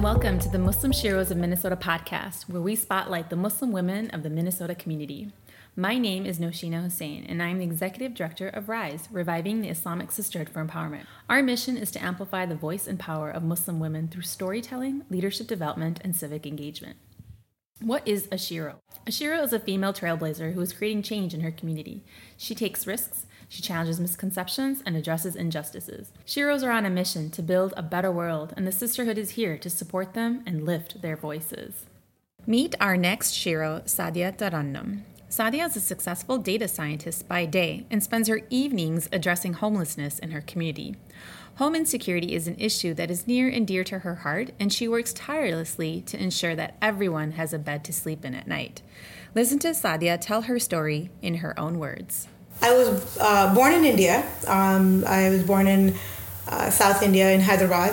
welcome to the Muslim Sheroes of Minnesota podcast, where we spotlight the Muslim women of the Minnesota community. My name is Noshina Hussain, and I am the Executive Director of RISE, Reviving the Islamic Sisterhood for Empowerment. Our mission is to amplify the voice and power of Muslim women through storytelling, leadership development, and civic engagement. What is a Shero? A Shero is a female trailblazer who is creating change in her community. She takes risks, she challenges misconceptions, and addresses injustices. Sheroes are on a mission to build a better world, and the sisterhood is here to support them and lift their voices. Meet our next Shero, Sadia Tarannum. Sadia is a successful data scientist by day and spends her evenings addressing homelessness in her community. Home insecurity is an issue that is near and dear to her heart, and she works tirelessly to ensure that everyone has a bed to sleep in at night. Listen to Sadia tell her story in her own words. I was born in India. I was born in South India in Hyderabad,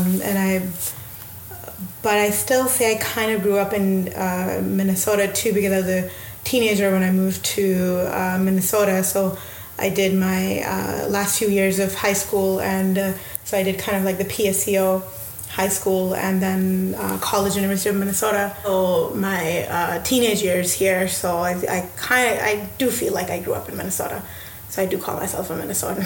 but I still say I kind of grew up in Minnesota too, because I was a teenager when I moved to Minnesota. So I did my last few years of high school, and so I did kind of like the PSCO high school and then college, University of Minnesota. So my teenage years here, so I do feel like I grew up in Minnesota. So I do call myself a Minnesotan.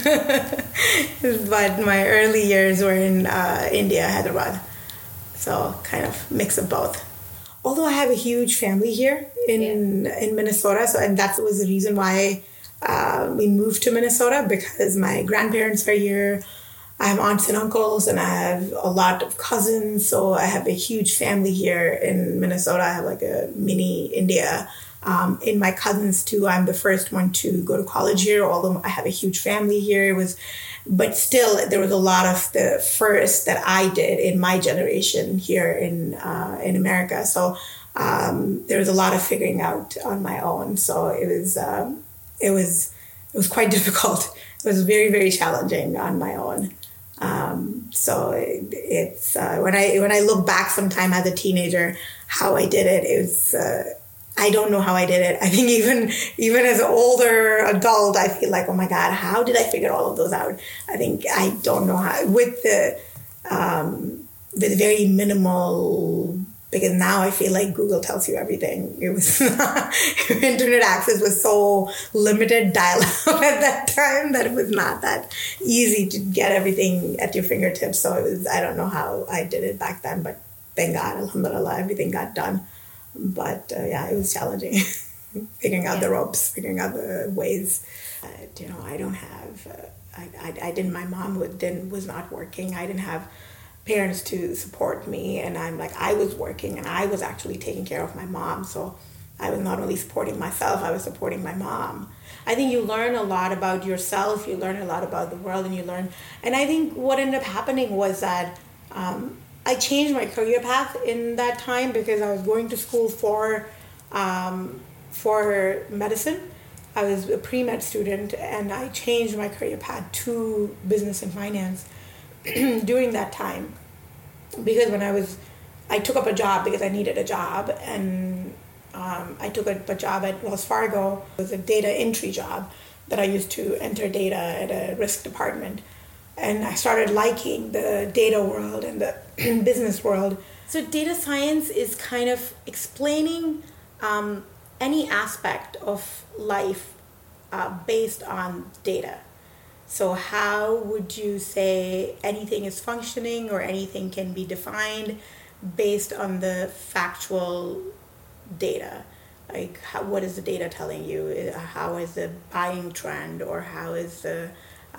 But my early years were in India, Hyderabad. So kind of mix of both. Although I have a huge family here in Minnesota, and that was the reason why we moved to Minnesota, because my grandparents are here. I have aunts and uncles, and I have a lot of cousins, so I have a huge family here in Minnesota. I have like a mini India. In my cousins too, I'm the first one to go to college here, although I have a huge family here. But still, there was a lot of the first that I did in my generation here in America. So there was a lot of figuring out on my own. So it was quite difficult. It was very, very challenging on my own. So it's when I look back sometime as a teenager, how I did it, I don't know how I did it. I think even as an older adult, I feel like, oh my God, how did I figure all of those out? I don't know how, with very minimal, because now I feel like Google tells you everything. It was internet access was so limited, dial-up at that time, that it was not that easy to get everything at your fingertips. So I don't know how I did it back then, but thank God, alhamdulillah, everything got done. But it was challenging, figuring out the ropes, figuring out the ways. I don't have, my mom was not working. I didn't have parents to support me, and I was working, and I was actually taking care of my mom. So I was not only supporting myself, I was supporting my mom. I think you learn a lot about yourself, you learn a lot about the world, and I think what ended up happening was that I changed my career path in that time, because I was going to school for medicine. I was a pre-med student, and I changed my career path to business and finance during that time, because I took up a job because I needed a job, and I took up a job at Wells Fargo. It was a data entry job that I used to enter data at a risk department. And I started liking the data world and the business world. So data science is kind of explaining any aspect of life based on data. So how would you say anything is functioning or anything can be defined based on the factual data? Like, what is the data telling you? How is the buying trend, or how is the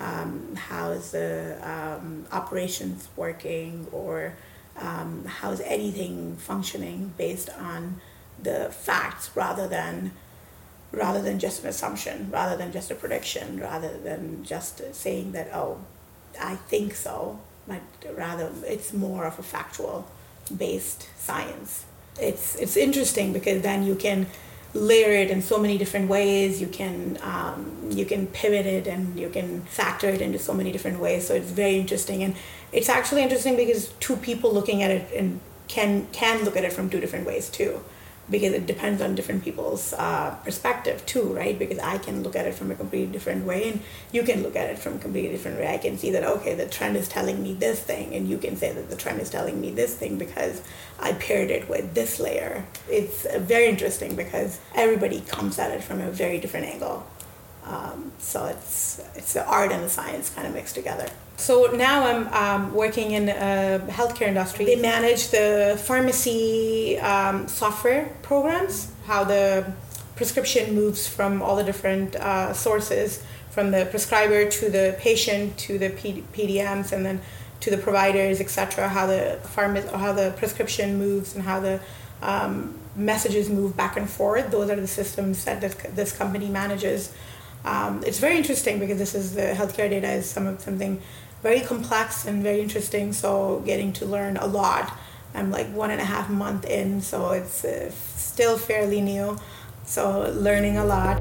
operations working, or how is anything functioning based on the facts, rather than just an assumption, rather than just a prediction, rather than just saying that, oh, I think so, but rather it's more of a factual based science. It's interesting, because then you can layer it in so many different ways. You can pivot it, and you can factor it into so many different ways. So it's very interesting, and it's actually interesting because two people looking at it and can look at it from two different ways too. because it depends on different people's perspective too, right? Because I can look at it from a completely different way, and you can look at it from a completely different way. I can see that, okay, the trend is telling me this thing, and you can say that the trend is telling me this thing because I paired it with this layer. It's very interesting because everybody comes at it from a very different angle. So it's the art and the science kind of mixed together. So now I'm working in a healthcare industry. They manage the pharmacy software programs, how the prescription moves from all the different sources, from the prescriber to the patient to the PDMs and then to the providers, etc. How the prescription moves and how the messages move back and forth. Those are the systems that this company manages. It's very interesting because the healthcare data is something very complex and very interesting. So getting to learn a lot. I'm like 1.5 months in, so it's still fairly new. So learning a lot.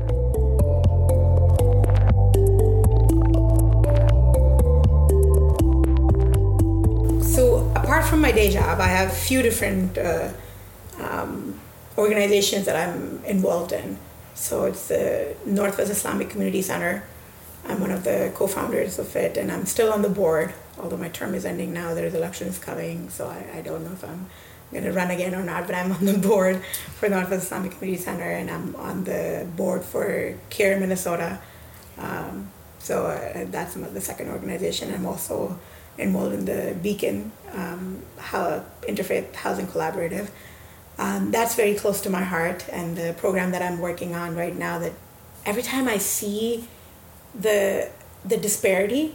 So apart from my day job, I have a few different organizations that I'm involved in. So it's the Northwest Islamic Community Center. I'm one of the co-founders of it, and I'm still on the board, although my term is ending now. There's elections coming, so I don't know if I'm going to run again or not, but I'm on the board for Northwest Islamic Community Center, and I'm on the board for CARE Minnesota. So that's the second organization. I'm also involved in the Beacon Interfaith Housing Collaborative. That's very close to my heart, and the program that I'm working on right now, that every time I see the disparity,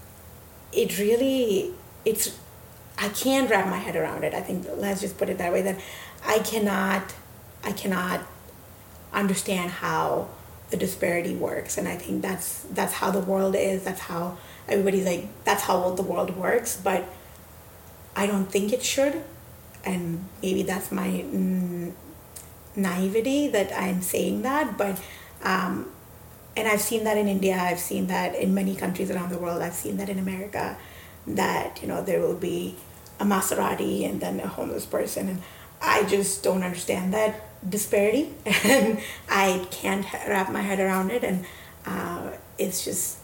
I can't wrap my head around it. I think, let's just put it that way, that I cannot understand how the disparity works. And I think that's how the world is. That's how everybody's like, that's how the world works. But I don't think it should. And maybe that's my naivety that I'm saying that. But and I've seen that in India. I've seen that in many countries around the world. I've seen that in America, that there will be a Maserati and then a homeless person, and I just don't understand that disparity, and I can't wrap my head around it, and it's just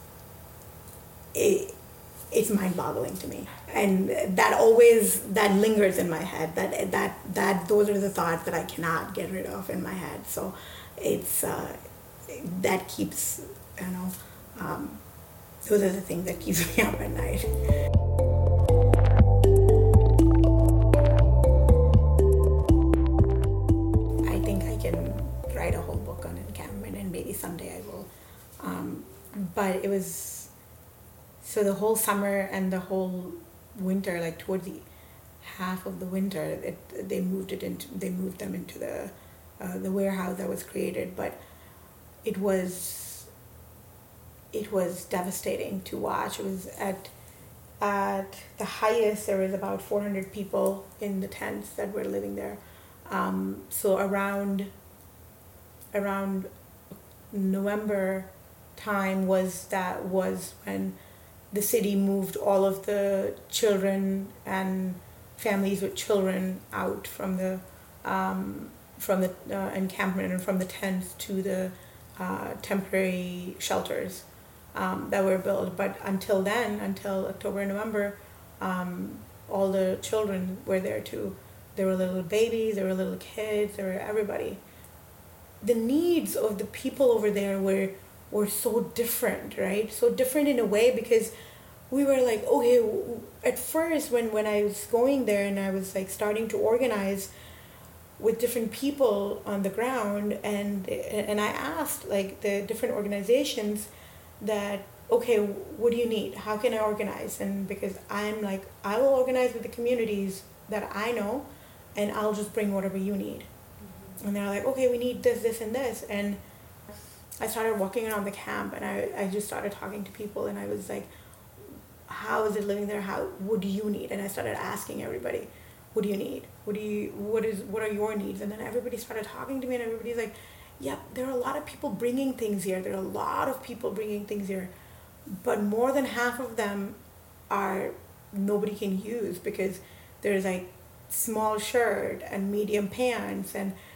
it's mind-boggling to me, and that lingers in my head. That those are the thoughts that I cannot get rid of in my head. So it's that keeps those are the things that keeps me up at night. I think I can write a whole book on encampment, and maybe someday I will. But it was so the whole summer and the whole winter, like towards the half of the winter, they moved them into the warehouse that was created, but it was devastating to watch. It was at the highest, there was about 400 people in the tents that were living there. So around November time was when the city moved all of the children and families with children out from the encampment and from the tents to the temporary shelters that were built. But until then, until October and November, all the children were there too. There were little babies, there were little kids, there were everybody. The needs of the people over there were so different, right? So different in a way, because we were like, okay, at first when I was going there and I was like starting to organize with different people on the ground, and I asked like the different organizations that, okay, what do you need? How can I organize? And because I'm like, I will organize with the communities that I know, and I'll just bring whatever you need. Mm-hmm. And they're like, okay, we need this, this, and this. And I started walking around the camp, and I just started talking to people, and I was like, how is it living there? What do you need? And I started asking everybody, what do you need? What are your needs? And then everybody started talking to me, and everybody's like, yeah, there are a lot of people bringing things here. There are a lot of people bringing things here. But more than half of them are nobody can use, because there's like small shirt and medium pants, and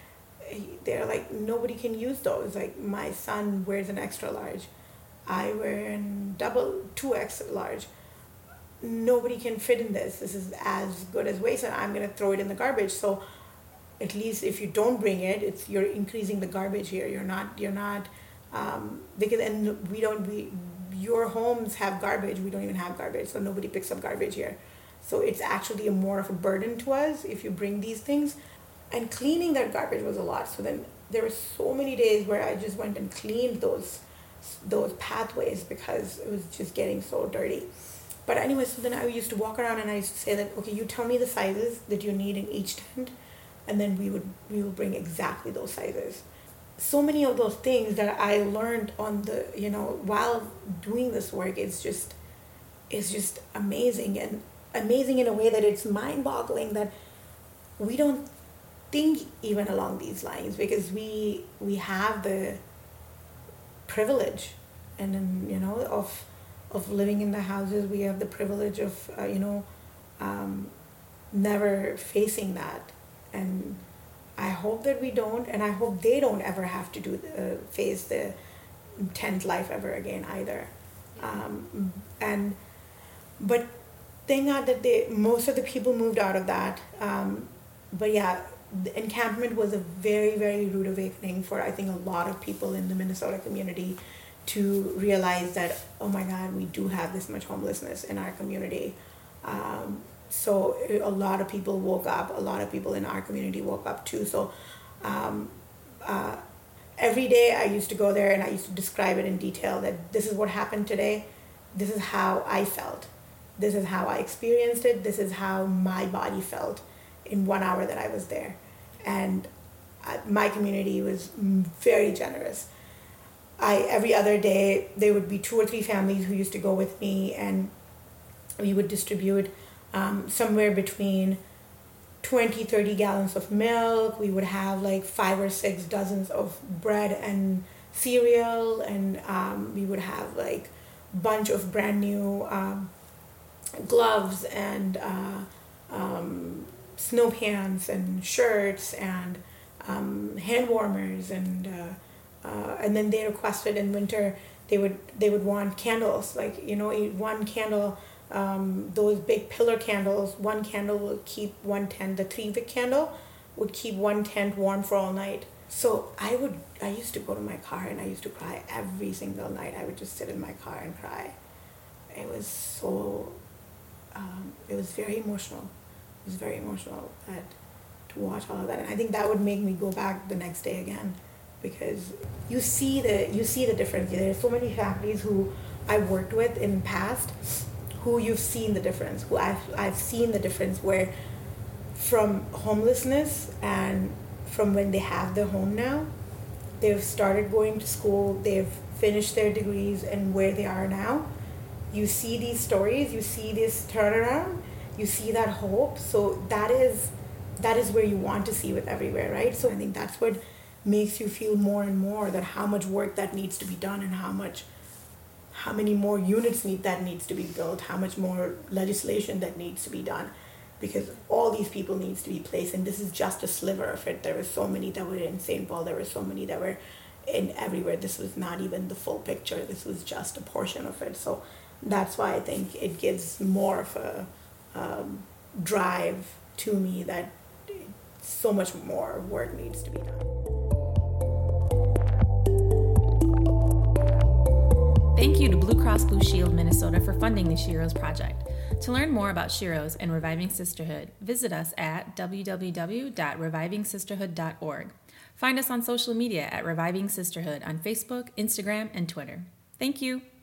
they're like, nobody can use those. Like, my son wears an extra large. I wear an double, 2X large. Nobody can fit in this. This is as good as waste, and I'm going to throw it in the garbage. So at least if you don't bring it, you're increasing the garbage here. You're not, because, and your homes have garbage. We don't even have garbage. So nobody picks up garbage here. So it's actually more of a burden to us if you bring these things. And cleaning that garbage was a lot. So then there were so many days where I just went and cleaned those pathways because it was just getting so dirty. But anyway, so then I used to walk around and I used to say that, okay, you tell me the sizes that you need in each tent, and then we will bring exactly those sizes. So many of those things that I learned on the, while doing this work, it's just amazing, and amazing in a way that it's mind-boggling that we don't think even along these lines, because we have the privilege and then, of living in the houses. We have the privilege of never facing that, and I hope that we don't, and I hope they don't ever have to face the tent life ever again either. But thank God that most of the people moved out of that. But yeah, the encampment was a very, very rude awakening for, I think, a lot of people in the Minnesota community to realize that, oh my God, we do have this much homelessness in our community. So a lot of people woke up. A lot of people in our community woke up too. So every day I used to go there and I used to describe it in detail, that this is what happened today. This is how I felt. This is how I experienced it. This is how my body felt in 1 hour that I was there. And my community was very generous. Every other day, there would be 2 or 3 families who used to go with me, and we would distribute somewhere between 20, 30 gallons of milk. We would have like 5 or 6 dozens of bread and cereal, and we would have like a bunch of brand new gloves and snow pants and shirts and hand warmers, and then they requested in winter they would want candles, like one candle, those big pillar candles. One candle will keep one tent. The 3-wick candle would keep one tent warm for all night. So I used to go to my car and I used to cry every single night. I would just sit in my car and cry. It was so it was very emotional. It was very emotional to watch all of that, and I think that would make me go back the next day again, because you see the difference. There's so many families who I worked with in the past, who you've seen the difference. Who I've seen the difference, where from homelessness and from when they have their home now, they've started going to school, they've finished their degrees, and where they are now. You see these stories, you see this turnaround, you see that hope. So that is where you want to see with Everywhere, right? So I think that's what makes you feel more and more that how much work that needs to be done, and how many more units that needs to be built, how much more legislation that needs to be done, because all these people needs to be placed, and this is just a sliver of it. There were so many that were in St. Paul, there were so many that were in Everywhere. This was not even the full picture. This was just a portion of it. So that's why I think it gives more of a drive to me that so much more work needs to be done. Thank you to Blue Cross Blue Shield Minnesota for funding the Sheroes Project. To learn more about Sheroes and Reviving Sisterhood, visit us at www.revivingsisterhood.org. Find us on social media at Reviving Sisterhood on Facebook, Instagram, and Twitter. Thank you.